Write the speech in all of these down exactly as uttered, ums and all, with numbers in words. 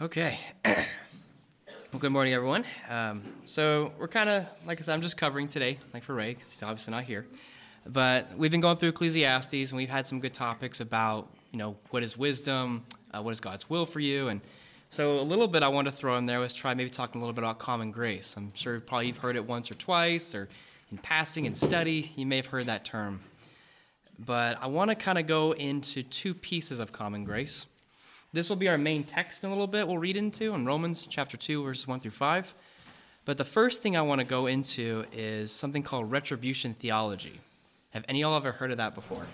Okay. Well, good morning, everyone. Um, so we're kind of, like I said, I'm just covering today, like for Ray, because he's obviously not here. But we've been going through Ecclesiastes, and we've had some good topics about, you know, what is wisdom, uh, what is God's will for you. And so a little bit I wanted to throw in there was try maybe talking a little bit about common grace. I'm sure probably you've heard it once or twice, or in passing and study, you may have heard that term. But I want to kind of go into two pieces of common grace. This will be our main text in a little bit we'll read into in Romans chapter two, verses one through five. But the first thing I want to go into is something called retribution theology. Have any of y'all ever heard of that before?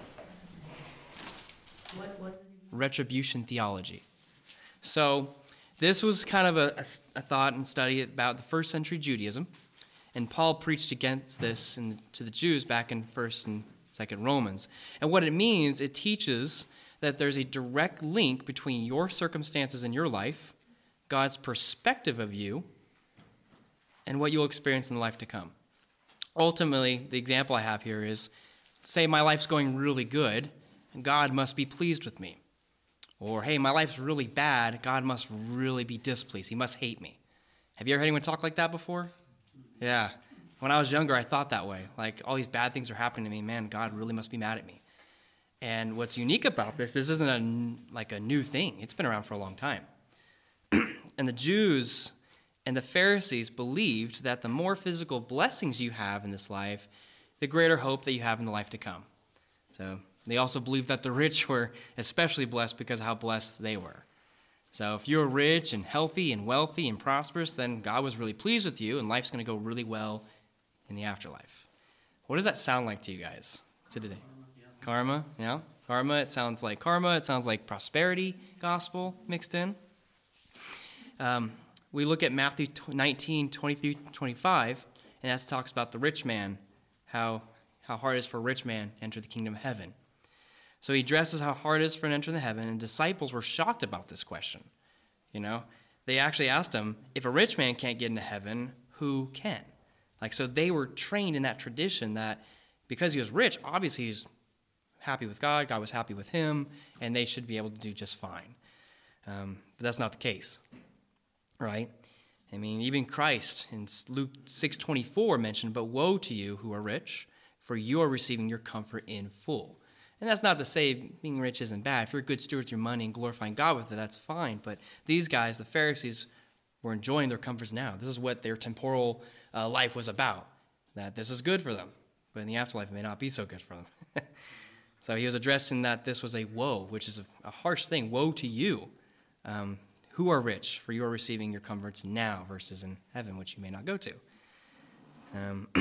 What was it? Retribution theology. So this was kind of a, a, a thought and study about the first century Judaism. And Paul preached against this in, to the Jews back in first and second Romans. And what it means, it teaches that there's a direct link between your circumstances in your life, God's perspective of you, and what you'll experience in the life to come. Ultimately, the example I have here is, say my life's going really good, and God must be pleased with me. Or, hey, my life's really bad, God must really be displeased. He must hate me. Have you ever heard anyone talk like that before? Yeah. When I was younger, I thought that way. Like, all these bad things are happening to me. Man, God really must be mad at me. And what's unique about this, this isn't a, like a new thing. It's been around for a long time. And the Jews and the Pharisees believed that the more physical blessings you have in this life, the greater hope that you have in the life to come. So they also believed that the rich were especially blessed because of how blessed they were. So if you're rich and healthy and wealthy and prosperous, then God was really pleased with you and life's going to go really well in the afterlife. What does that sound like to you guys today? Karma, yeah. Karma, it sounds like karma. It sounds like prosperity gospel mixed in. Um, we look at Matthew nineteen, twenty through twenty-five, and that talks about the rich man, how how hard it is for a rich man to enter the kingdom of heaven. So he addresses how hard it is for him to enter the heaven, and disciples were shocked about this question. You know, they actually asked him, if a rich man can't get into heaven, who can? Like, so they were trained in that tradition that because he was rich, obviously he's happy with God, God was happy with him, and they should be able to do just fine. Um, but that's not the case, right? I mean, even Christ in Luke six twenty-four mentioned, but woe to you who are rich, for you are receiving your comfort in full. And that's not to say being rich isn't bad. If you're a good steward with your money and glorifying God with it, that's fine. But these guys, the Pharisees, were enjoying their comforts now. This is what their temporal uh, life was about, that this is good for them. But in the afterlife, it may not be so good for them. So he was addressing that this was a woe, which is a, a harsh thing. Woe to you um, who are rich, for you are receiving your comforts now versus in heaven, which you may not go to. Um,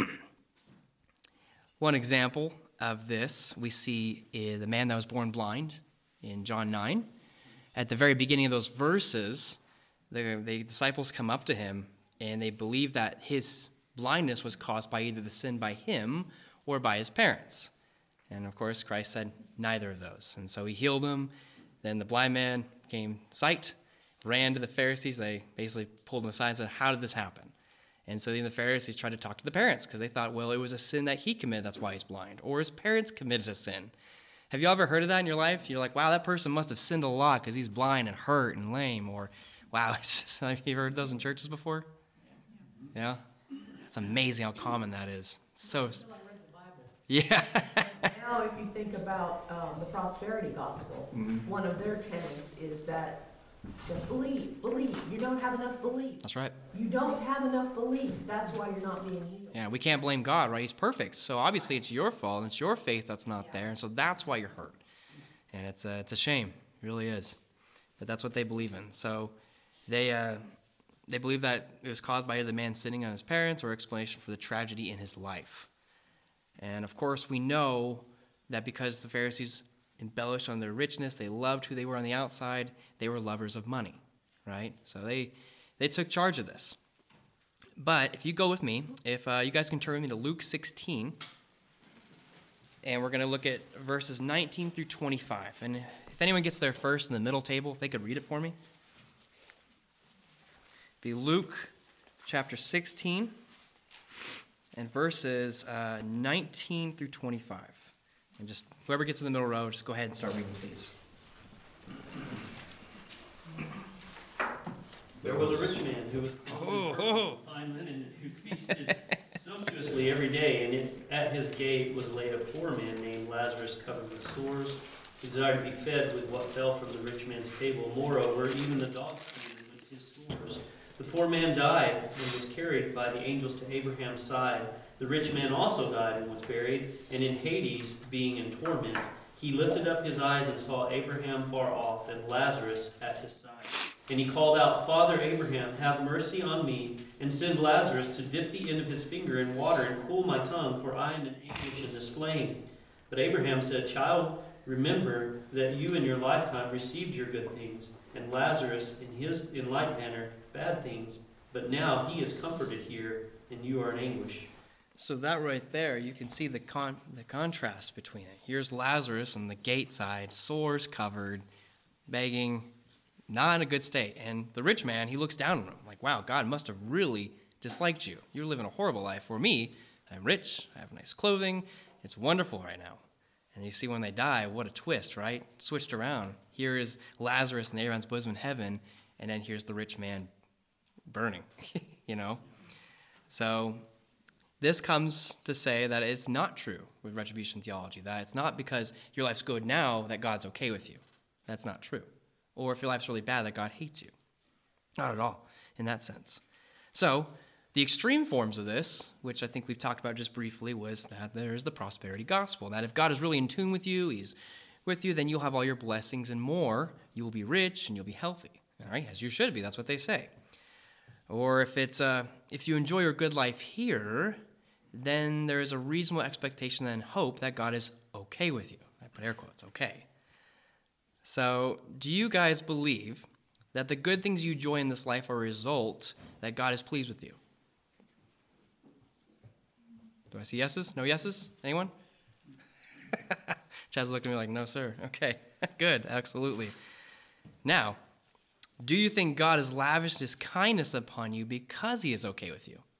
one example of this we see is the man that was born blind in John nine. At the very beginning of those verses, the, the disciples come up to him, and they believe that his blindness was caused by either the sin by him or by his parents. And of course, Christ said neither of those. And so he healed him. Then the blind man gained sight, ran to the Pharisees. They basically pulled him aside and said, how did this happen? And so then the Pharisees tried to talk to the parents because they thought, well, it was a sin that he committed, that's why he's blind. Or his parents committed a sin. Have you ever heard of that in your life? You're like, wow, that person must have sinned a lot because he's blind and hurt and lame. Or, wow, it's just, have you heard those in churches before? Yeah? It's amazing how common that is. It's so... Yeah. Now, if you think about um, the prosperity gospel, mm-hmm. one of their tenets is that just believe, believe. You don't have enough belief. That's right. You don't have enough belief. That's why you're not being healed. Yeah, we can't blame God, right? He's perfect. So obviously it's your fault, and it's your faith that's not yeah. there, and so that's why you're hurt. And it's a, it's a shame. It really is. But that's what they believe in. So they uh, they believe that it was caused by either the man sinning on his parents or explanation for the tragedy in his life. And of course, we know that because the Pharisees embellished on their richness, they loved who they were on the outside, they were lovers of money, right? So they they took charge of this. But if you go with me, if uh, you guys can turn with me to Luke sixteen, and we're going to look at verses nineteen through twenty-five. And if anyone gets there first in the middle table, if they could read it for me. Be Luke chapter sixteen. And verses uh, nineteen through twenty-five. And just whoever gets in the middle row, just go ahead and start reading, please. There was a rich man who was clothed in fine linen, who feasted sumptuously every day, and it, at his gate was laid a poor man named Lazarus, covered with sores, who desired to be fed with what fell from the rich man's table. Moreover, even the dogs feasted with his sores. The poor man died and was carried by the angels to Abraham's side. The rich man also died and was buried, and in Hades, being in torment, he lifted up his eyes and saw Abraham far off and Lazarus at his side. And he called out, Father Abraham, have mercy on me, and send Lazarus to dip the end of his finger in water and cool my tongue, for I am in anguish in this flame. But Abraham said, Child, remember that you in your lifetime received your good things, and Lazarus in his in like manner bad things. But now he is comforted here, and you are in anguish. So that right there, you can see the con- the contrast between it. Here's Lazarus on the gate side, sores covered, begging, not in a good state. And the rich man, he looks down on him like, wow, God must have really disliked you. You're living a horrible life. For me, I'm rich, I have nice clothing, it's wonderful right now. And you see when they die, what a twist, right? Switched around. Here is Lazarus in Abraham's bosom in heaven, and then here's the rich man burning, you know? So this comes to say that it's not true with retribution theology, that it's not because your life's good now that God's okay with you. That's not true. Or if your life's really bad, that God hates you. Not at all, in that sense. So the extreme forms of this, which I think we've talked about just briefly, was that there's the prosperity gospel, that if God is really in tune with you, he's with you, then you'll have all your blessings and more. You will be rich and you'll be healthy, all right, as you should be. That's what they say. Or if it's uh, if you enjoy your good life here, then there is a reasonable expectation and hope that God is okay with you. I put air quotes, okay. So do you guys believe that the good things you enjoy in this life are a result that God is pleased with you? Do I see yeses? No yeses? Anyone? Chad's looking at me like, no, sir. Okay, good, absolutely. Now, do you think God has lavished his kindness upon you because he is okay with you?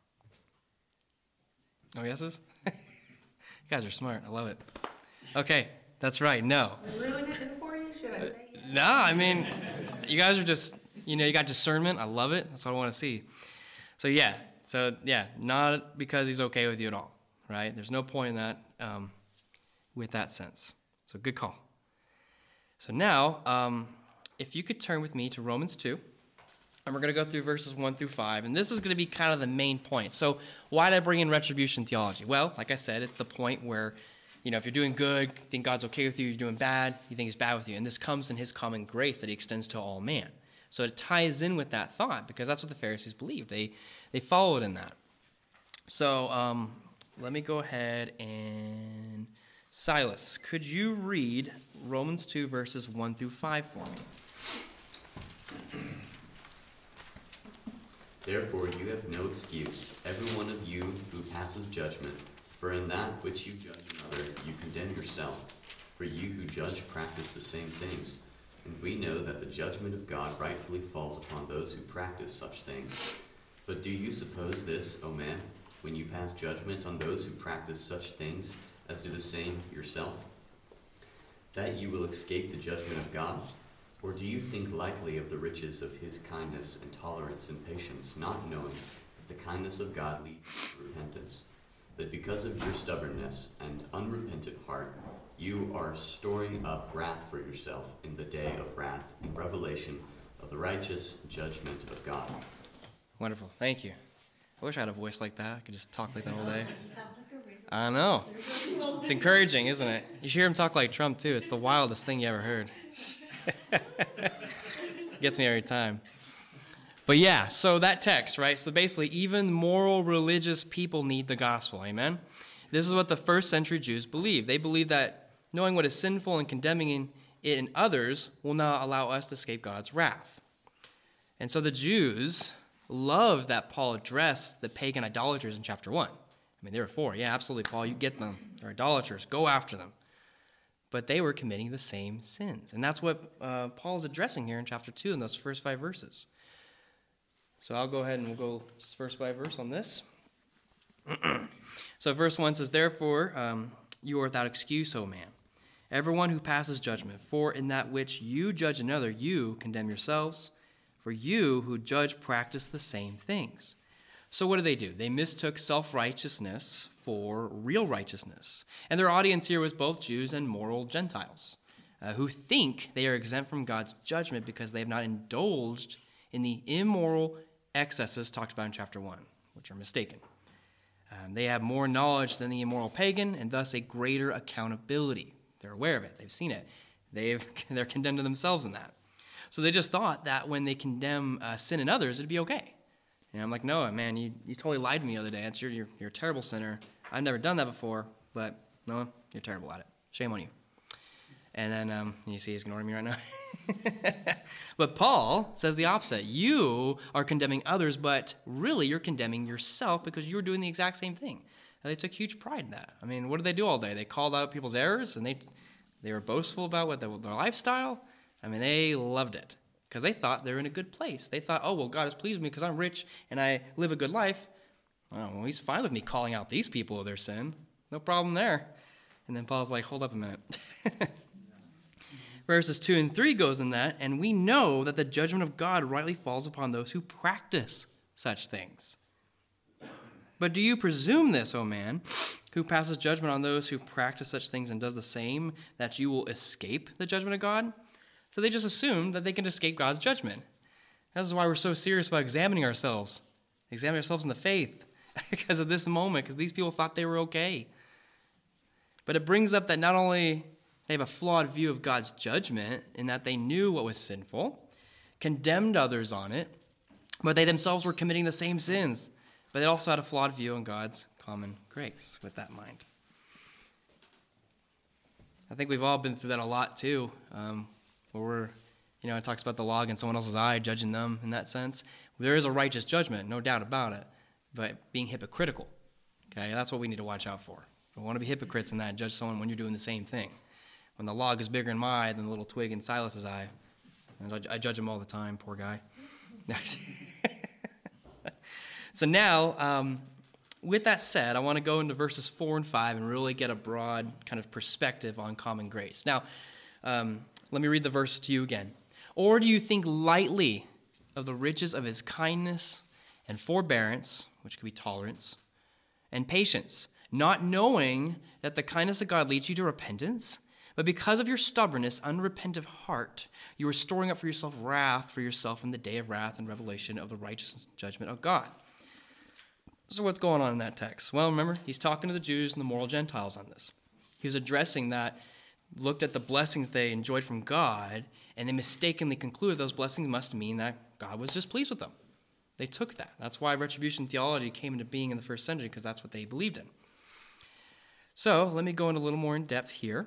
No yeses? You guys are smart. I love it. Okay, that's right. No. Ruin it for you? Should I say it? No, I mean, you guys are just, you know, you got discernment. I love it. That's what I want to see. So, yeah. So, yeah, not because he's okay with you at all, right? There's no point in that um, with that sense. So, good call. So, now, um, if you could turn with me to Romans two. And we're going to go through verses one through five. And this is going to be kind of the main point. So why did I bring in retribution theology? Well, like I said, it's the point where, you know, if you're doing good, you think God's okay with you. You're doing bad, you think he's bad with you. And this comes in his common grace that he extends to all man. So it ties in with that thought because that's what the Pharisees believed. They they followed in that. So um, let me go ahead and... Silas, could you read Romans two, verses one through five for me? Therefore you have no excuse, every one of you who passes judgment, for in that which you judge another you condemn yourself. For you who judge practice the same things, and we know that the judgment of God rightfully falls upon those who practice such things. But do you suppose this, O man, when you pass judgment on those who practice such things, as do the same yourself, that you will escape the judgment of God? Or do you think lightly of the riches of his kindness and tolerance and patience, not knowing that the kindness of God leads to repentance? But because of your stubbornness and unrepentant heart, you are storing up wrath for yourself in the day of wrath and revelation of the righteous judgment of God. Wonderful. Thank you. I wish I had a voice like that. I could just talk like that all day. I know. It's encouraging, isn't it? You should hear him talk like Trump, too. It's the wildest thing you ever heard. Gets me every time. But yeah, so that text, right? So basically, even moral, religious people need the gospel, amen? This is what the first century Jews believed. They believed that knowing what is sinful and condemning in it in others will not allow us to escape God's wrath. And so the Jews loved that Paul addressed the pagan idolaters in chapter one. I mean, there were four. Yeah, absolutely, Paul, you get them. They're idolaters. Go after them. But they were committing the same sins. And that's what uh, Paul is addressing here in chapter two in those first five verses. So I'll go ahead and we'll go just verse by verse on this. So verse one says, Therefore um, you are without excuse, O man, everyone who passes judgment. For in that which you judge another, you condemn yourselves. for you who judge practice the same things. So what do they do? They mistook self-righteousness for real righteousness. And their audience here was both Jews and moral Gentiles, uh, who think they are exempt from God's judgment because they have not indulged in the immoral excesses talked about in chapter one, which are mistaken. Um, they have more knowledge than the immoral pagan, and thus a greater accountability. They're aware of it. They've seen it. They've, they're condemned to themselves in that. So they just thought that when they condemn uh, sin in others, it'd be okay. And I'm like, no, man, you, you totally lied to me the other day. It's, you're, you're, you're a terrible sinner. I've never done that before, but no, you're terrible at it. Shame on you. And then um, you see he's ignoring me right now. But Paul says the opposite. You are condemning others, but really you're condemning yourself because you're doing the exact same thing. And they took huge pride in that. I mean, what did they do all day? They called out people's errors, and they they were boastful about what their, their lifestyle. I mean, they loved it because they thought they were in a good place. They thought, oh, well, God is pleased with me because I'm rich and I live a good life. Oh, well, he's fine with me calling out these people of their sin. No problem there. And then Paul's like, hold up a minute. Verses two and three goes in that, and we know that the judgment of God rightly falls upon those who practice such things. But do you presume this, O man, who passes judgment on those who practice such things and does the same, that you will escape the judgment of God? So they just assume that they can escape God's judgment. This is why we're so serious about examining ourselves, examining ourselves in the faith, because of this moment, because these people thought they were okay. But it brings up that not only they have a flawed view of God's judgment in that they knew what was sinful, condemned others on it, but they themselves were committing the same sins. But they also had a flawed view on God's common grace with that mind. I think we've all been through that a lot too, um, where we're, you know, it talks about the log in someone else's eye, judging them in that sense. There is a righteous judgment, no doubt about it, but being hypocritical, okay, that's what we need to watch out for. We don't want to be hypocrites in that and judge someone when you're doing the same thing. When the log is bigger in my eye than the little twig in Silas's eye. And I judge him all the time, poor guy. So now, um, with that said, I want to go into verses four and five and really get a broad kind of perspective on common grace. Now, um, let me read the verse to you again. Or do you think lightly of the riches of his kindness and forbearance, which could be tolerance, and patience, not knowing that the kindness of God leads you to repentance? But because of your stubbornness, unrepentant heart, you are storing up for yourself wrath for yourself in the day of wrath and revelation of the righteous judgment of God. So what's going on in that text? Well, remember, he's talking to the Jews and the moral Gentiles on this. He was addressing that, looked at the blessings they enjoyed from God, and they mistakenly concluded those blessings must mean that God was just pleased with them. They took that. That's why retribution theology came into being in the first century, because that's what they believed in. So let me go in a little more in depth here.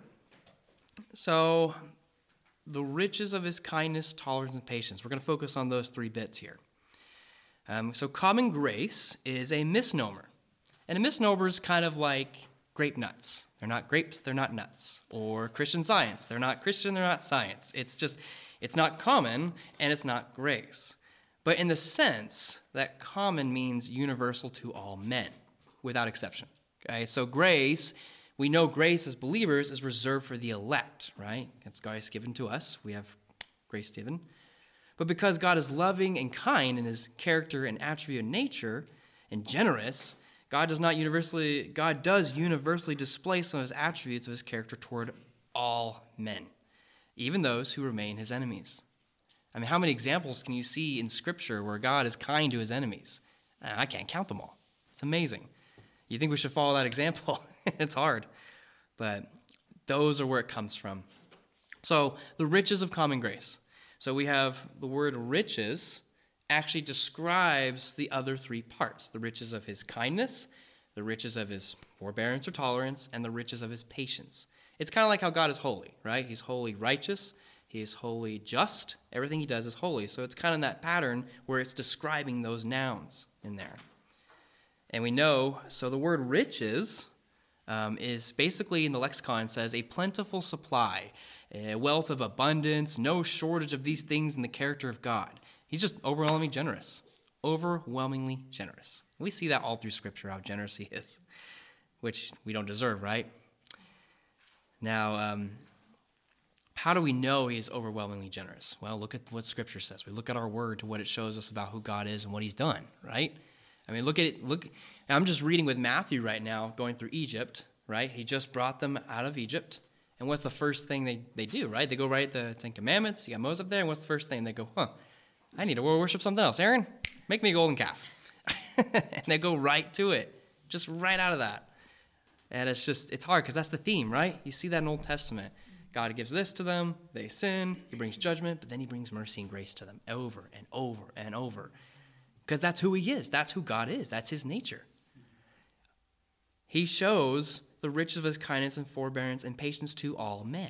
So the riches of his kindness, tolerance, and patience. We're going to focus on those three bits here. Um, so common grace is a misnomer. And a misnomer is kind of like grape nuts. They're not grapes, they're not nuts. Or Christian Science. They're not Christian, they're not science. It's just, it's not common, and it's not grace. But in the sense that common means universal to all men, without exception. Okay, so grace, we know grace as believers is reserved for the elect, right? It's grace given to us. We have grace given. But because God is loving and kind in his character and attribute and nature and generous, God does not universally, God does universally display some of his attributes of his character toward all men, even those who remain his enemies. I mean, how many examples can you see in Scripture where God is kind to his enemies? I can't count them all. It's amazing. You think we should follow that example? It's hard. But those are where it comes from. So the riches of common grace. So we have the word riches actually describes the other three parts. The riches of his kindness, the riches of his forbearance or tolerance, and the riches of his patience. It's kind of like how God is holy, right? He's wholly righteous. He is wholly just. Everything he does is holy. So it's kind of that pattern where it's describing those nouns in there. And we know, so the word riches um, is basically in the lexicon says a plentiful supply, a wealth of abundance, no shortage of these things in the character of God. He's just overwhelmingly generous, overwhelmingly generous. We see that all through Scripture, how generous he is, which we don't deserve, right? Now, um, How do we know he is overwhelmingly generous? Well, look at what Scripture says. We look at our word to what it shows us about who God is and what he's done, right? I mean, look at it. Look, I'm just reading with Matthew right now, going through Egypt, right? He just brought them out of Egypt. And what's the first thing they, they do, right? They go write the Ten Commandments. You got Moses up there. And what's the first thing? They go, huh, I need to worship something else. Aaron, make me a golden calf. And they go right to it, just right out of that. And it's just, it's hard because that's the theme, right? You see that in Old Testament. God gives this to them, they sin, he brings judgment, but then he brings mercy and grace to them over and over and over. Because that's who he is. That's who God is. That's his nature. He shows the riches of his kindness and forbearance and patience to all men.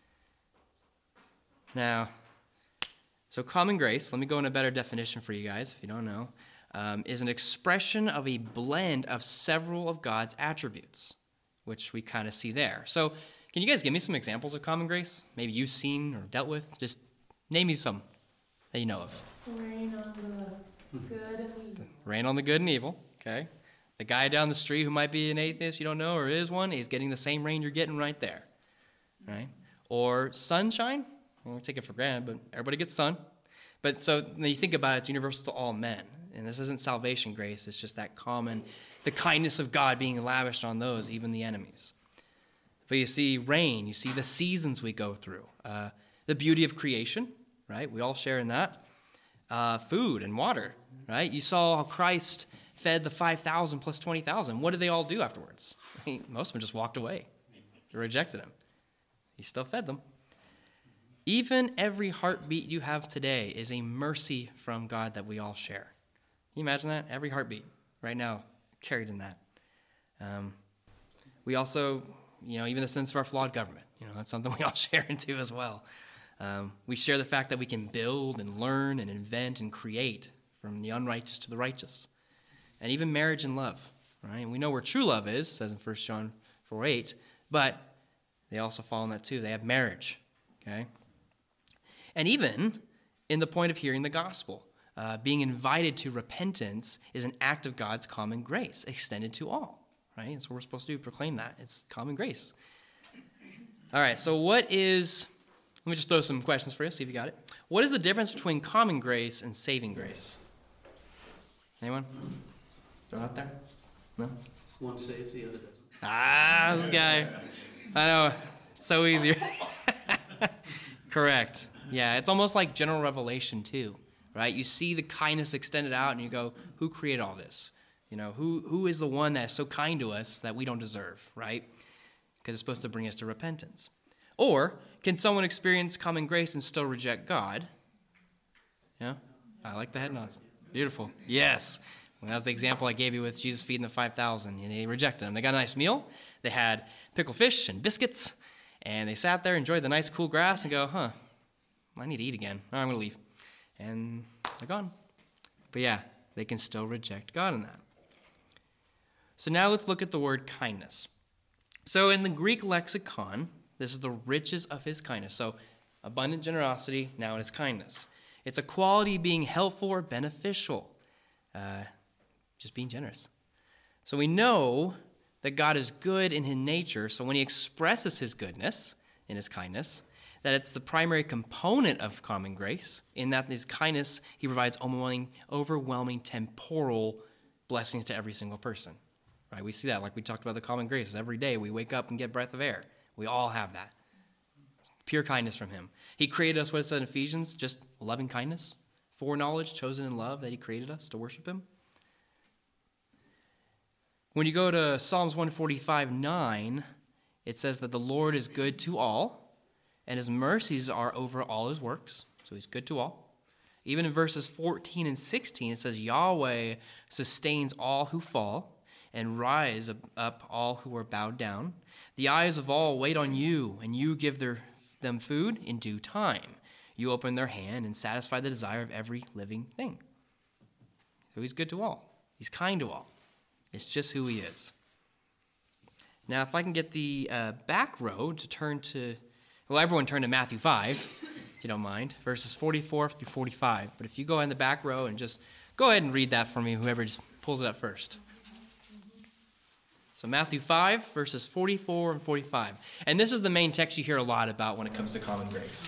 Now, so common grace, let me go in a better definition for you guys if you don't know, um, is an expression of a blend of several of God's attributes, which we kind of see there. So can you guys give me some examples of common grace? Maybe you've seen or dealt with? Just name me some that you know of. Rain on the good and evil. Rain on the good and evil, okay. The guy down the street who might be an atheist you don't know or is one, he's getting the same rain you're getting right there, right? Or sunshine, well, we take it for granted, but everybody gets sun. But so when you think about it, it's universal to all men. And this isn't salvation grace, it's just that common, the kindness of God being lavished on those, even the enemies. But you see rain, you see the seasons we go through, uh, the beauty of creation, right? We all share in that. Uh, food and water, right? You saw how Christ fed the five thousand plus twenty thousand. What did they all do afterwards? I mean, most of them just walked away. They rejected him. He still fed them. Even every heartbeat you have today is a mercy from God that we all share. Can you imagine that? Every heartbeat right now carried in that. Um, we also... You know, even the sense of our flawed government. You know, that's something we all share into as well. Um, we share the fact that we can build and learn and invent and create from the unrighteous to the righteous. And even marriage and love, right? And we know where true love is, says in First John four eight, but they also fall in that too. They have marriage, okay? And even in the point of hearing the gospel, uh, being invited to repentance is an act of God's common grace extended to all. Right? That's what we're supposed to do, proclaim that. It's common grace. All right, so what is, let me just throw some questions for you, see if you got it. What is the difference between common grace and saving grace? Anyone? Throw it out there? No? One saves, the other doesn't. Ah, this guy. I know, it's so easy. Correct. Yeah, it's almost like general revelation too, right? You see the kindness extended out and you go, who created all this? You know, who who is the one that's so kind to us that we don't deserve, right? Because it's supposed to bring us to repentance. Or can someone experience common grace and still reject God? Yeah, I like the head nods. Beautiful. Yes. Well, that was the example I gave you with Jesus feeding the five thousand. And they rejected him. They got a nice meal. They had pickled fish and biscuits. And they sat there, enjoyed the nice cool grass, and go, huh, I need to eat again. Oh, I'm going to leave. And they're gone. But yeah, they can still reject God in that. So now let's look at the word kindness. So in the Greek lexicon, this is the riches of his kindness. So abundant generosity, now it is kindness. It's a quality being helpful or beneficial, uh, just being generous. So we know that God is good in his nature, so when he expresses his goodness in his kindness, that it's the primary component of common grace, in that his kindness, he provides overwhelming, overwhelming temporal blessings to every single person. Right? We see that, like we talked about the common graces. Every day we wake up and get breath of air. We all have that. Pure kindness from him. He created us, what it said in Ephesians, just loving kindness, foreknowledge, chosen in love, that he created us to worship him. When you go to Psalms one forty-five nine, it says that the Lord is good to all, and his mercies are over all his works. So he's good to all. Even in verses fourteen and sixteen, it says, Yahweh sustains all who fall, and rise up all who are bowed down. The eyes of all wait on you, and you give their, them food in due time. You open their hand and satisfy the desire of every living thing. So he's good to all. He's kind to all. It's just who he is. Now, if I can get the uh, back row to turn to, well, everyone turn to Matthew five, if you don't mind, verses forty-four through forty-five. But if you go in the back row and just go ahead and read that for me, whoever just pulls it up first. So Matthew five, verses forty-four and forty-five. And this is the main text you hear a lot about when it comes to common grace.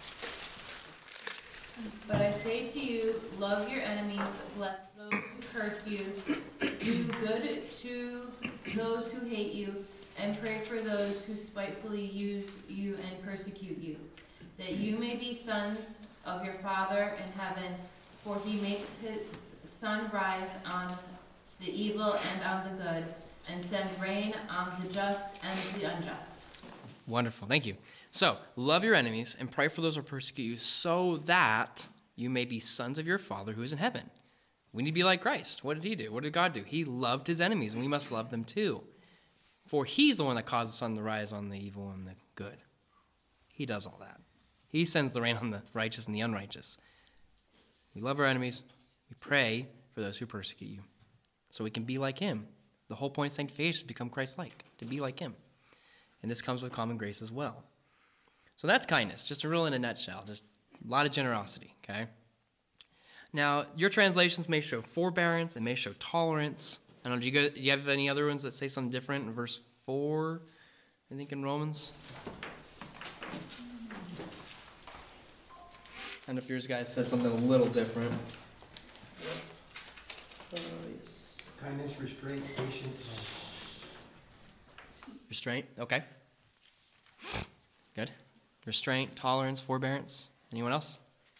But I say to you, love your enemies, bless those who curse you, do good to those who hate you, and pray for those who spitefully use you and persecute you, that you may be sons of your Father in heaven, for he makes his sun rise on the evil and on the good, and send rain on the just and the unjust. Wonderful. Thank you. So, love your enemies and pray for those who persecute you so that you may be sons of your Father who is in heaven. We need to be like Christ. What did he do? What did God do? He loved his enemies, and we must love them too. For he's the one that caused the sun to rise on the evil and the good. He does all that. He sends the rain on the righteous and the unrighteous. We love our enemies. We pray for those who persecute you, so we can be like him. The whole point of sanctification is to become Christ-like, to be like him. And this comes with common grace as well. So that's kindness, just a real in a nutshell, just a lot of generosity, okay? Now, your translations may show forbearance, they may show tolerance. I don't know, do you, go, do you have any other ones that say something different? In verse four, I think in Romans. I don't know if yours guys said something a little different. Uh, yes. Kindness, restraint, patience. Restraint, okay. Good. Restraint, tolerance, forbearance. Anyone else?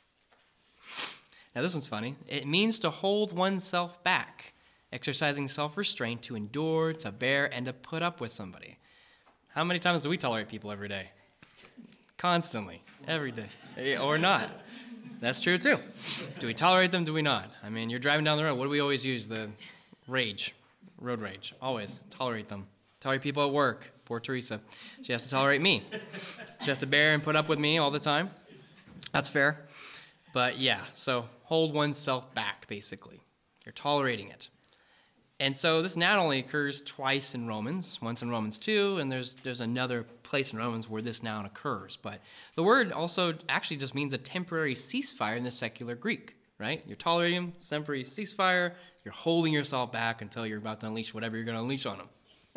Now this one's funny. It means to hold oneself back, exercising self-restraint to endure, to bear, and to put up with somebody. How many times do we tolerate people every day? Constantly, every day, or not. That's true too. Do we tolerate them? Do we not? I mean, you're driving down the road. What do we always use? The rage, road rage. Always tolerate them. Tolerate people at work. Poor Teresa. She has to tolerate me. She has to bear and put up with me all the time. That's fair. But yeah, so hold oneself back, basically. You're tolerating it. And so this not only occurs twice in Romans, once in Romans two, and there's there's another place in Romans where this noun occurs. But the word also actually just means a temporary ceasefire in the secular Greek, right? You're tolerating them, temporary ceasefire. You're holding yourself back until you're about to unleash whatever you're going to unleash on them.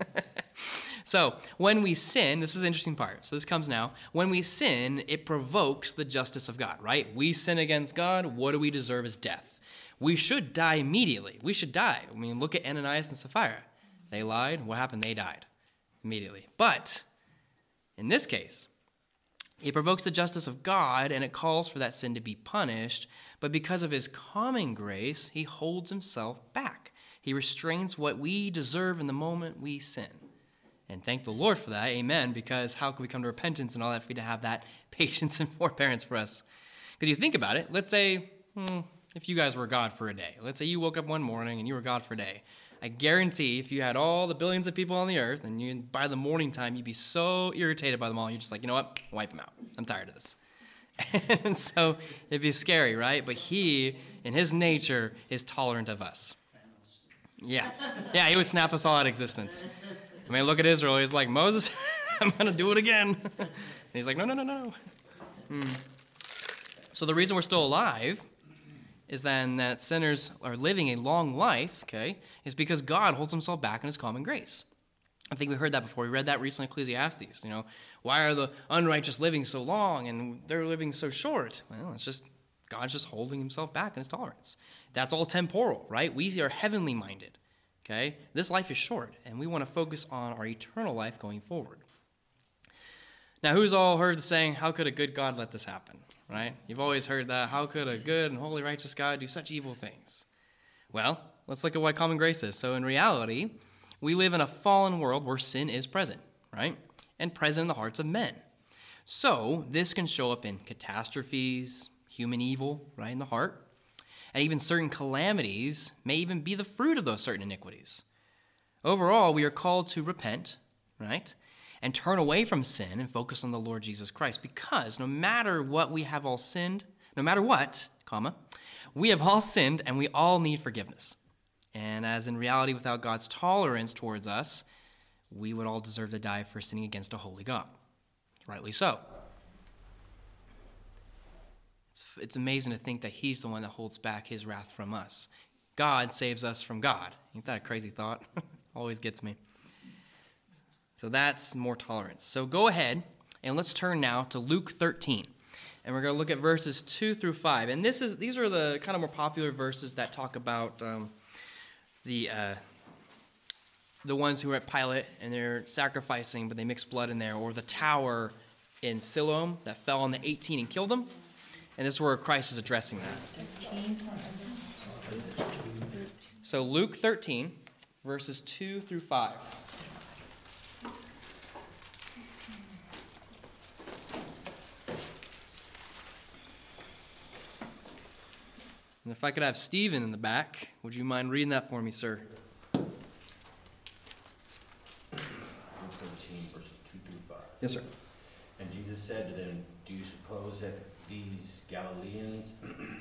So when we sin, this is an interesting part. So this comes now. When we sin, it provokes the justice of God, right? We sin against God. What do we deserve as death? We should die immediately. We should die. I mean, look at Ananias and Sapphira. They lied. What happened? They died immediately. But in this case, it provokes the justice of God, and it calls for that sin to be punished. But because of his common grace, he holds himself back. He restrains what we deserve in the moment we sin. And thank the Lord for that, amen, because how can we come to repentance and all that if we to have that patience and forbearance for us? Because you think about it, let's say, hmm, if you guys were God for a day. Let's say you woke up one morning and you were God for a day. I guarantee if you had all the billions of people on the earth and you, by the morning time, you'd be so irritated by them all, you're just like, you know what, wipe them out. I'm tired of this. And so it'd be scary, right? But he, in his nature, is tolerant of us. Yeah. Yeah, he would snap us all out of existence. I mean, look at Israel. He's like, Moses, I'm going to do it again. And he's like, no, no, no, no. Hmm. So the reason we're still alive is then that sinners are living a long life, okay, is because God holds himself back in his common grace. I think we heard that before. We read that recently in Ecclesiastes. You know, why are the unrighteous living so long and they're living so short? Well, it's just God's just holding himself back in his tolerance. That's all temporal, right? We are heavenly minded, okay? This life is short, and we want to focus on our eternal life going forward. Now, who's all heard the saying, how could a good God let this happen, right? You've always heard that. How could a good and holy righteous God do such evil things? Well, let's look at what common grace is. So in reality, we live in a fallen world where sin is present, right? And present in the hearts of men. So this can show up in catastrophes, human evil, right, in the heart. And even certain calamities may even be the fruit of those certain iniquities. Overall, we are called to repent, right? And turn away from sin and focus on the Lord Jesus Christ. Because no matter what we have all sinned, no matter what, comma, we have all sinned and we all need forgiveness. And as in reality, without God's tolerance towards us, we would all deserve to die for sinning against a holy God. Rightly so. It's, it's amazing to think that he's the one that holds back his wrath from us. God saves us from God. Ain't that a crazy thought? Always gets me. So that's more tolerance. So go ahead and let's turn now to Luke thirteen. And we're going to look at verses two through five. And this is these are the kind of more popular verses that talk about um, the uh, the ones who are at Pilate and they're sacrificing, but they mix blood in there, or the tower in Siloam that fell on the eighteen and killed them. And this is where Christ is addressing that. So Luke thirteen, verses two through five. And if I could have Stephen in the back, would you mind reading that for me, sir? Luke thirteen, verses two through five. Yes, sir. And Jesus said to them, do you suppose that these Galileans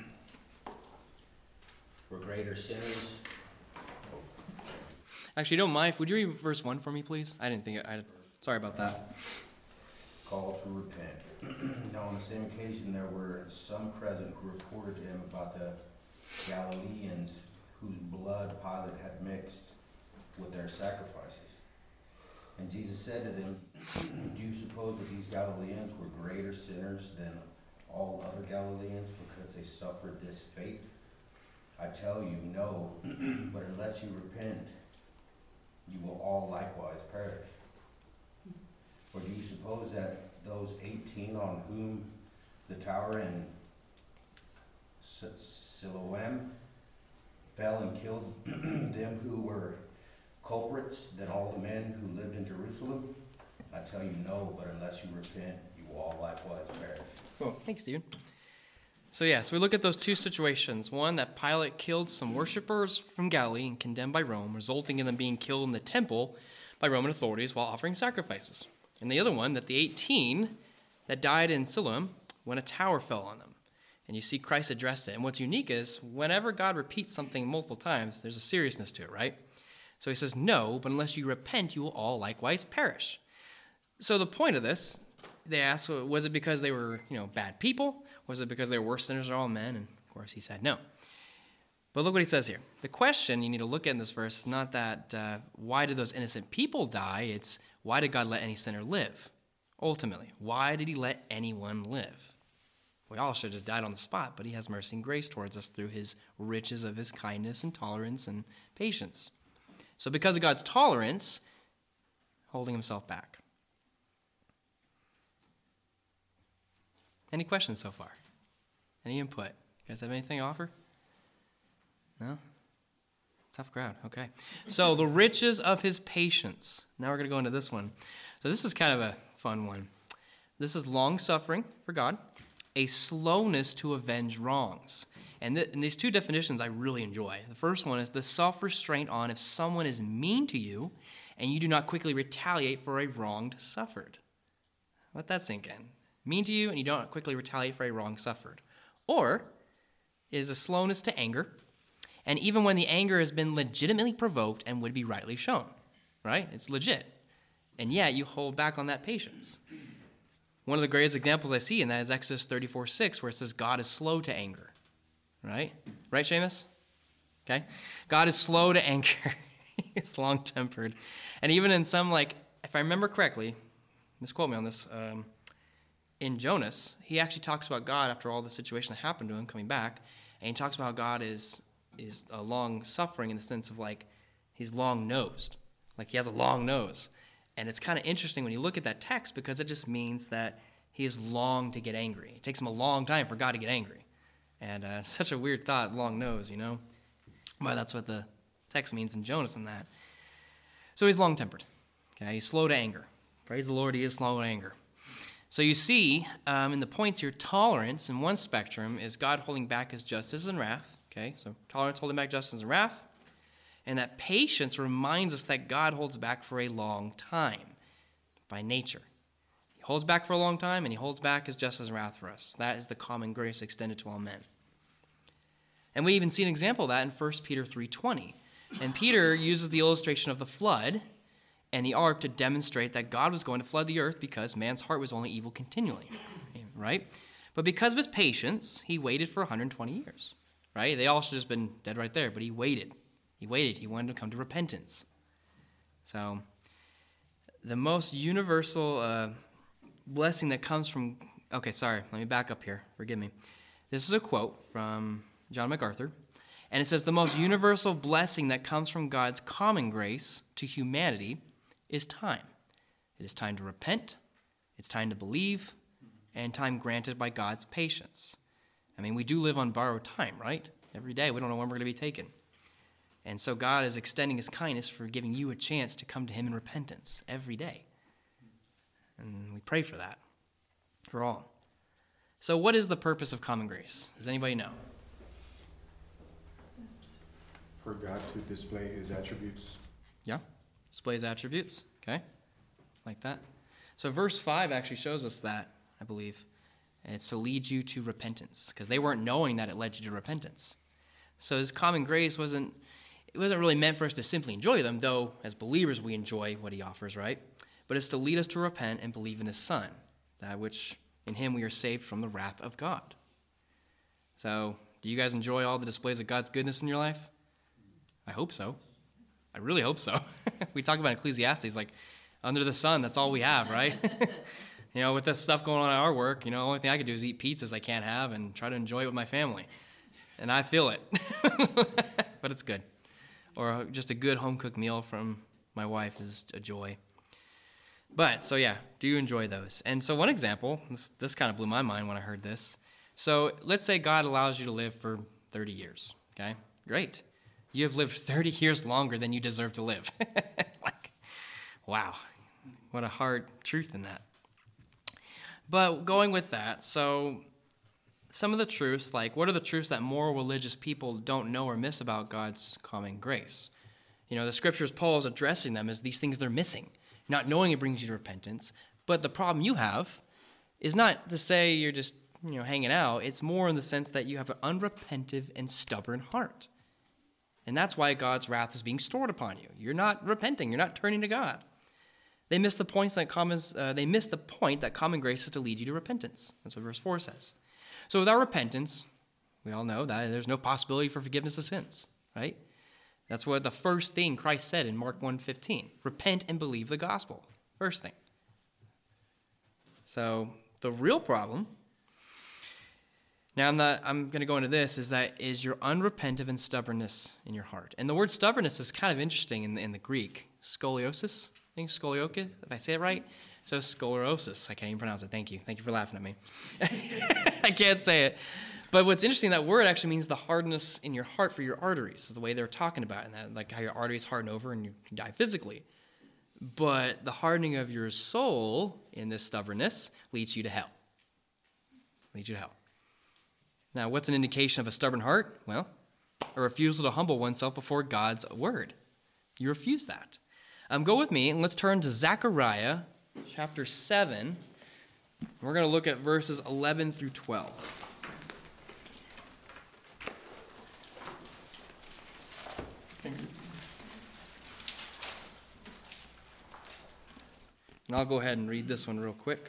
were greater sinners? Actually, don't mind. Would you read verse one for me, please? I didn't think it. I, sorry about that. Called to repent. Now on the same occasion there were some present who reported to him about the Galileans whose blood Pilate had mixed with their sacrifices. And Jesus said to them, do you suppose that these Galileans were greater sinners than all other Galileans because they suffered this fate? I tell you, no, but unless you repent, you will all likewise perish. Or do you suppose that those eighteen on whom the tower in Siloam fell and killed them who were culprits than all the men who lived in Jerusalem? I tell you no, but unless you repent, you will all likewise perish. Cool. Thanks, Stephen. So, yes, yeah, so we look at those two situations. One, that Pilate killed some worshipers from Galilee and condemned by Rome, resulting in them being killed in the temple by Roman authorities while offering sacrifices. And the other one, that the eighteen that died in Siloam when a tower fell on them. And you see Christ address it. And what's unique is whenever God repeats something multiple times, there's a seriousness to it, right? So he says, no, but unless you repent, you will all likewise perish. So the point of this, they asked, was it because they were, you know, bad people? Was it because they were worse sinners than all men? And of course he said no. But look what he says here. The question you need to look at in this verse is not that uh, why did those innocent people die? It's why did God let any sinner live? Ultimately, why did he let anyone live? We all should have just died on the spot, but he has mercy and grace towards us through his riches of his kindness and tolerance and patience. So because of God's tolerance, holding himself back. Any questions so far? Any input? You guys have anything to offer? No? Tough crowd. Okay. So the riches of his patience. Now we're going to go into this one. So this is kind of a fun one. This is long-suffering for God, a slowness to avenge wrongs. And, th- and these two definitions I really enjoy. The first one is the self-restraint on if someone is mean to you and you do not quickly retaliate for a wrong suffered. Let that sink in. Mean to you and you don't quickly retaliate for a wrong suffered. Or it is a slowness to anger, and even when the anger has been legitimately provoked and would be rightly shown, right? It's legit. And yet you hold back on that patience. One of the greatest examples I see in that is Exodus thirty-four six, where it says God is slow to anger, right? Right, Seamus? Okay. God is slow to anger. He's long-tempered. And even in some, like, if I remember correctly, misquote me on this, um, in Jonas, he actually talks about God after all the situation that happened to him coming back, and he talks about how God is is a long-suffering in the sense of, like, he's long-nosed. Like, he has a long nose. And it's kind of interesting when you look at that text because it just means that he is long to get angry. It takes him a long time for God to get angry. And uh, it's such a weird thought, long nose, you know? But that's what the text means in Jonas and that. So he's long-tempered. Okay, he's slow to anger. Praise the Lord, he is slow to anger. So you see um, in the points here, tolerance in one spectrum is God holding back his justice and wrath. Okay, so tolerance holding back justice and wrath. And that patience reminds us that God holds back for a long time by nature. He holds back for a long time, and he holds back his justice and wrath for us. That is the common grace extended to all men. And we even see an example of that in First Peter three twenty. And Peter uses the illustration of the flood and the ark to demonstrate that God was going to flood the earth because man's heart was only evil continually, right? But because of his patience, he waited for one hundred twenty years, right? They all should have just been dead right there, but he waited. He waited. He wanted to come to repentance. So the most universal uh, blessing that comes from, okay, sorry, let me back up here. Forgive me. This is a quote from John MacArthur, and it says, the most universal blessing that comes from God's common grace to humanity is time. It is time to repent, it's time to believe, and time granted by God's patience. I mean, we do live on borrowed time, right? Every day, we don't know when we're going to be taken. And so God is extending his kindness for giving you a chance to come to him in repentance every day. And we pray for that, for all. So what is the purpose of common grace? Does anybody know? For God to display his attributes. Yeah? Displays attributes. Okay? Like that. So verse five actually shows us that, I believe. And it's to lead you to repentance, because they weren't knowing that it led you to repentance. So his common grace wasn't, it wasn't really meant for us to simply enjoy them, though as believers we enjoy what he offers, right? But it's to lead us to repent and believe in his Son, that which in him we are saved from the wrath of God. So, do you guys enjoy all the displays of God's goodness in your life? I hope so. I really hope so. We talk about Ecclesiastes, like, under the sun, that's all we have, right? You know, with this stuff going on at our work, you know, the only thing I can do is eat pizzas I can't have and try to enjoy it with my family. And I feel it. But it's good. Or just a good home-cooked meal from my wife is a joy. But, so yeah, do you enjoy those? And so one example, this, this kind of blew my mind when I heard this. So let's say God allows you to live for thirty years, okay? Great. You have lived thirty years longer than you deserve to live. Like, wow, what a hard truth in that. But going with that, so some of the truths, like what are the truths that moral religious people don't know or miss about God's common grace? You know, the scriptures, Paul is addressing them as these things they're missing. Not knowing it brings you to repentance. But the problem you have is not to say you're just, you know, hanging out. It's more in the sense that you have an unrepentive and stubborn heart. And that's why God's wrath is being stored upon you. You're not repenting. You're not turning to God. They miss the points that common, uh, they miss the point that common grace is to lead you to repentance. That's what verse four says. So without repentance, we all know that there's no possibility for forgiveness of sins, right? That's what the first thing Christ said in Mark one fifteen. Repent and believe the gospel. First thing. So the real problem, now I'm not, I'm going to go into this, is that is your unrepentive and stubbornness in your heart. And the word stubbornness is kind of interesting in the, in the Greek. Scoliosis, I think scoliosis, if I say it right. So sclerosis, I can't even pronounce it. Thank you. Thank you for laughing at me. I can't say it. But what's interesting, that word actually means the hardness in your heart for your arteries, is the way they're talking about it, and that, like how your arteries harden over and you die physically. But the hardening of your soul in this stubbornness leads you to hell. Leads you to hell. Now, what's an indication of a stubborn heart? Well, a refusal to humble oneself before God's word. You refuse that. Um, go with me, and let's turn to Zechariah chapter seven. We're going to look at verses eleven through twelve. And I'll go ahead and read this one real quick.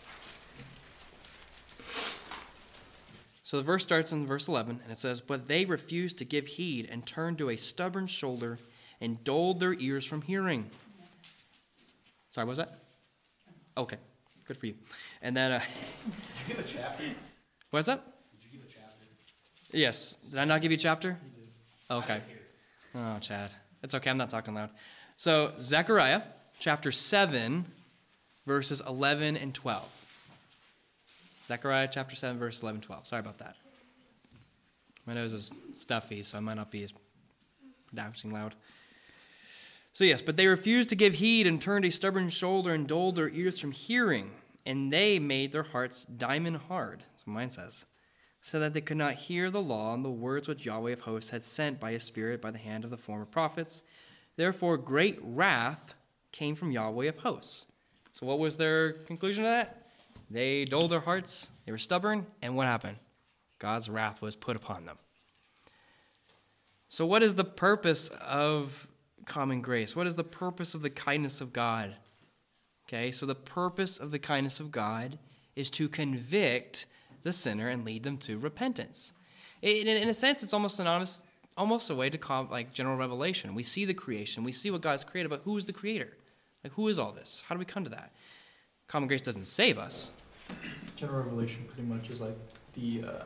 So the verse starts in verse eleven, and it says, "But they refused to give heed and turned to a stubborn shoulder and dulled their ears from hearing." Sorry, what was that? Okay, good for you. And then, uh, Did you give a chapter? Did what's that? you give a chapter? Yes. Did I not give you a chapter? You did. Okay. Oh, Chad. It's okay, I'm not talking loud. So, Zechariah chapter seven, verses eleven and twelve. Zechariah chapter seven, verse eleven and twelve. Sorry about that. My nose is stuffy, so I might not be as pronouncing loud. So yes, but they refused to give heed and turned a stubborn shoulder and dulled their ears from hearing, and they made their hearts diamond hard, that's what mine says, so that they could not hear the law and the words which Yahweh of hosts had sent by his Spirit by the hand of the former prophets. Therefore great wrath came from Yahweh of hosts. So what was their conclusion to that? They dulled their hearts, they were stubborn, and what happened? God's wrath was put upon them. So what is the purpose of common grace? What is the purpose of the kindness of God? Okay, so the purpose of the kindness of God is to convict the sinner and lead them to repentance. In, in a sense, it's almost an honest, almost a way to call like general revelation. We see the creation, we see what God's created, but who is the creator? Like, who is all this? How do we come to that? Common grace doesn't save us. General revelation pretty much is like the, uh,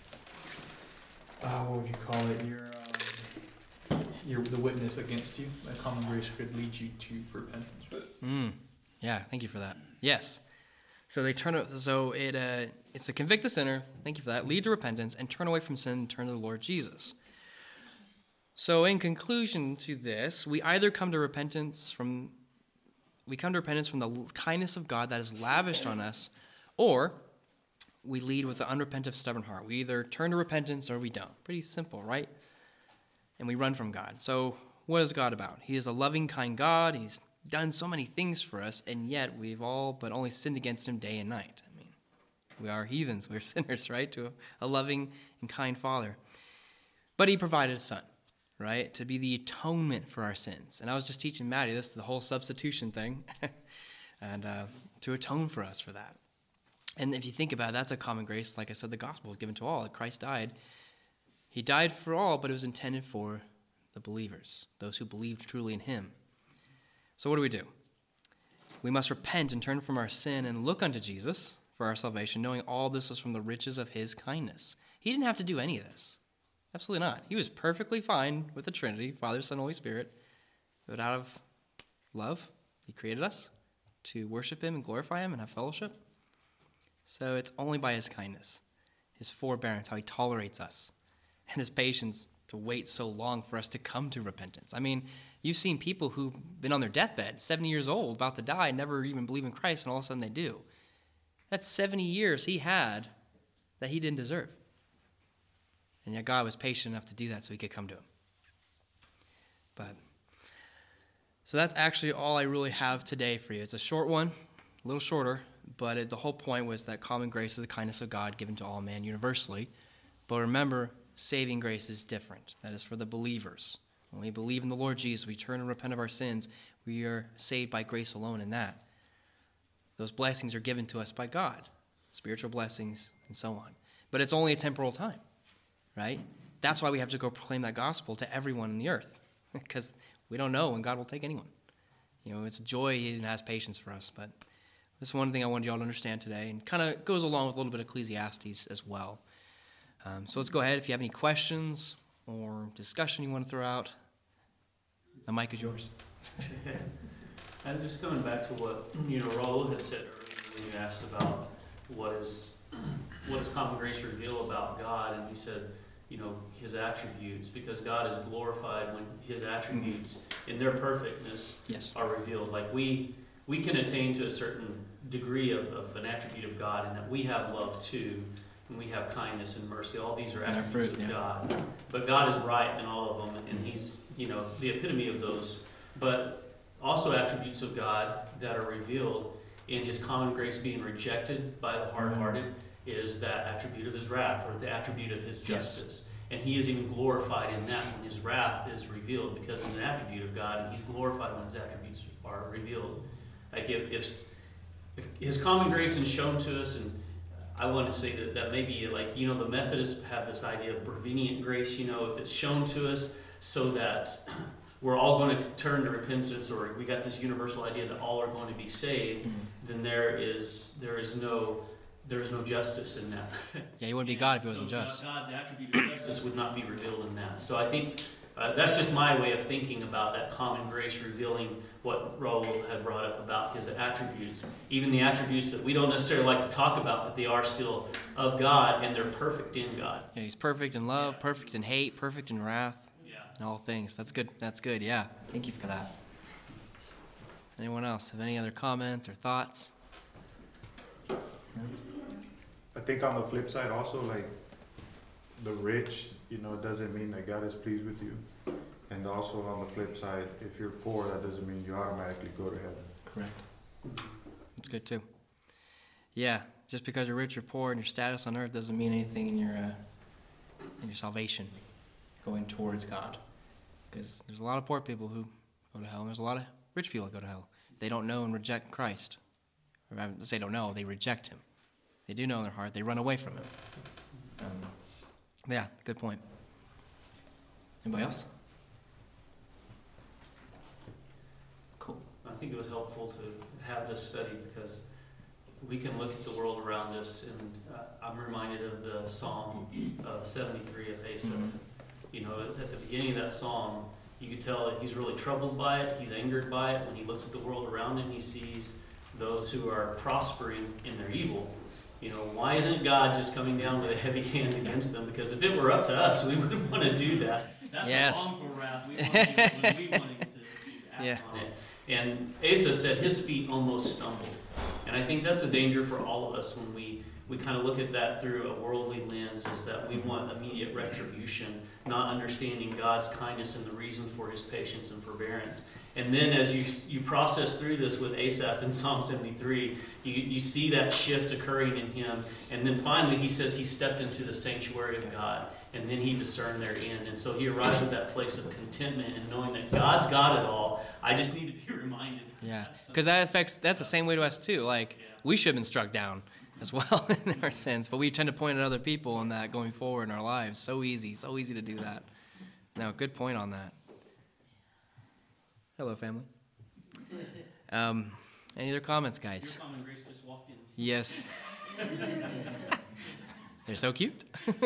uh, what would you call it? Your, um, your the witness against you. That common grace could lead you to repentance. Mm. Yeah, thank you for that. Yes. So they turn. So it uh, it's to convict the sinner. Thank you for that. Lead to repentance and turn away from sin and turn to the Lord Jesus. So in conclusion to this, we either come to repentance from we come to repentance from the kindness of God that is lavished on us, or we lead with an unrepentant, stubborn heart. We either turn to repentance or we don't. Pretty simple, right? And we run from God. So what is God about? He is a loving, kind God. He's done so many things for us, and yet we've all but only sinned against him day and night. I mean, we are heathens. We're sinners, right, to a loving and kind Father. But he provided a son, right, to be the atonement for our sins. And I was just teaching Maddie this, the whole substitution thing, and uh, to atone for us for that. And if you think about it, that's a common grace. Like I said, the gospel was given to all. Christ died. He died for all, but it was intended for the believers, those who believed truly in him. So what do we do? We must repent and turn from our sin and look unto Jesus for our salvation, knowing all this was from the riches of his kindness. He didn't have to do any of this. Absolutely not. He was perfectly fine with the Trinity, Father, Son, Holy Spirit. But out of love, he created us to worship him and glorify him and have fellowship. So it's only by his kindness, his forbearance, how he tolerates us, and his patience to wait so long for us to come to repentance. I mean, you've seen people who've been on their deathbed, seventy years old, about to die, never even believe in Christ, and all of a sudden they do. That's seventy years he had that he didn't deserve. And yet God was patient enough to do that so he could come to him. But, so that's actually all I really have today for you. It's a short one, a little shorter, but it, the whole point was that common grace is the kindness of God given to all men universally. But remember, saving grace is different. That is for the believers. When we believe in the Lord Jesus, we turn and repent of our sins, we are saved by grace alone in that. Those blessings are given to us by God, spiritual blessings and so on. But it's only a temporal time, right? That's why we have to go proclaim that gospel to everyone in the earth, because we don't know when God will take anyone. You know, it's a joy he has patience for us. But this is one thing I wanted you all to understand today, and kind of goes along with a little bit of Ecclesiastes as well. Um, so let's go ahead. If you have any questions or discussion you want to throw out, the mic is yours. And just coming back to what, you know, Raul had said earlier when you asked about what is what does common grace reveal about God, and he said, you know, his attributes, because God is glorified when his attributes in their perfectness Yes. are revealed. Like we we can attain to a certain degree of, of an attribute of God, and that we have love too, and we have kindness and mercy. All these are And they're attributes fruit, of yeah. God. But God is right in all of them, and he's, you know, the epitome of those. But also attributes of God that are revealed in his common grace being rejected by the hard-hearted is that attribute of his wrath, or the attribute of his justice. Yes. And he is even glorified in that when his wrath is revealed, because he's an attribute of God, and he's glorified when his attributes are revealed. Like if, if, if his common grace is shown to us, and I want to say that, that maybe, like, you know, the Methodists have this idea of prevenient grace, you know, if it's shown to us so that we're all going to turn to repentance, or we got this universal idea that all are going to be saved, mm-hmm. then there is there is no there's no justice in that. Yeah, he wouldn't be God if he wasn't so just. God's attribute of justice would not be revealed in that. So I think uh, that's just my way of thinking about that common grace revealing what Raul had brought up about his attributes, even the attributes that we don't necessarily like to talk about, but they are still of God, and they're perfect in God. Yeah, he's perfect in love, Yeah. perfect in hate, perfect in wrath, Yeah. and all things. That's good. That's good. Yeah. Thank you for that. Anyone else have any other comments or thoughts? I think on the flip side also, like, the rich, you know, doesn't mean that God is pleased with you. And also on the flip side, if you're poor, that doesn't mean you automatically go to heaven. Correct. That's good too. Yeah, just because you're rich or poor and your status on earth doesn't mean anything in your uh, in your salvation, going towards God. Because there's a lot of poor people who go to hell, and there's a lot of rich people that go to hell. They don't know and reject Christ. Or I say don't know, they reject him. They do know in their heart, they run away from him. Um, yeah, good point. Anybody else? Cool. Uh, I think it was helpful to have this study because we can look at the world around us, and uh, I'm reminded of the Psalm uh, seventy-three of Asaph. Mhm. You know, at at the beginning of that psalm, you could tell that he's really troubled by it, he's angered by it. When he looks at the world around him, he sees those who are prospering in their evil. You know, why isn't God just coming down with a heavy hand against them? Because if it were up to us, we would want to do that. That's Yes. a wrongful wrath. We want to do when we want to, to act Yeah. on it. And Asa said his feet almost stumbled. And I think that's a danger for all of us when we, we kind of look at that through a worldly lens, is that we want immediate retribution, not understanding God's kindness and the reason for his patience and forbearance. And then as you you process through this with Asaph in Psalm seventy-three, you, you see that shift occurring in him. And then finally he says he stepped into the sanctuary of God, and then he discerned their end. And so he arrives at that place of contentment and knowing that God's got it all. I just need to be reminded. Yeah, That's because that affects, that's the same way to us too. Like, Yeah. we should have been struck down as well in our sins, but we tend to point at other people on that going forward in our lives. So easy, so easy to do that. No, good point on that. Hello, family. Um, any other comments, guys? Your common grace just walked in. Yes. They're so cute.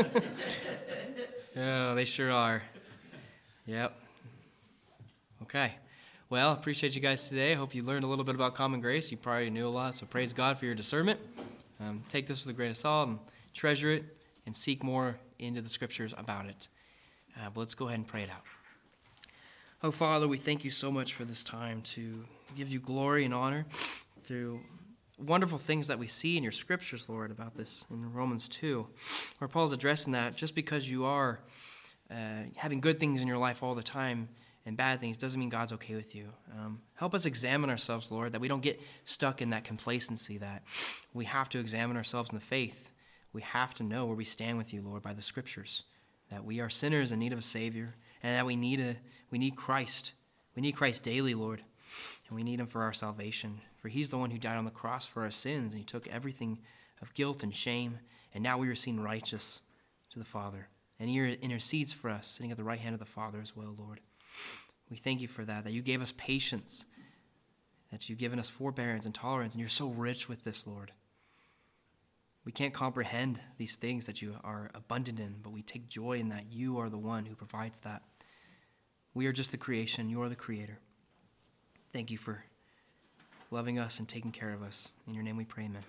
Oh, they sure are. Yep. Okay. Well, appreciate you guys today. I hope you learned a little bit about common grace. You probably knew a lot, so praise God for your discernment. Um, take this with a grain of salt and treasure it and seek more into the scriptures about it. Uh, but let's go ahead and pray it out. Oh, Father, we thank you so much for this time to give you glory and honor through wonderful things that we see in your scriptures, Lord, about this in Romans two, where Paul's addressing that just because you are uh, having good things in your life all the time and bad things doesn't mean God's okay with you. Um, help us examine ourselves, Lord, that we don't get stuck in that complacency, that we have to examine ourselves in the faith. We have to know where we stand with you, Lord, by the scriptures, that we are sinners in need of a Savior, and that we need a we need Christ. We need Christ daily, Lord, and we need him for our salvation. For he's the one who died on the cross for our sins, and he took everything of guilt and shame, and now we are seen righteous to the Father. And he intercedes for us, sitting at the right hand of the Father as well, Lord. We thank you for that, that you gave us patience, that you've given us forbearance and tolerance, and you're so rich with this, Lord. We can't comprehend these things that you are abundant in, but we take joy in that you are the one who provides that. We are just the creation. You are the creator. Thank you for loving us and taking care of us. In your name we pray, amen.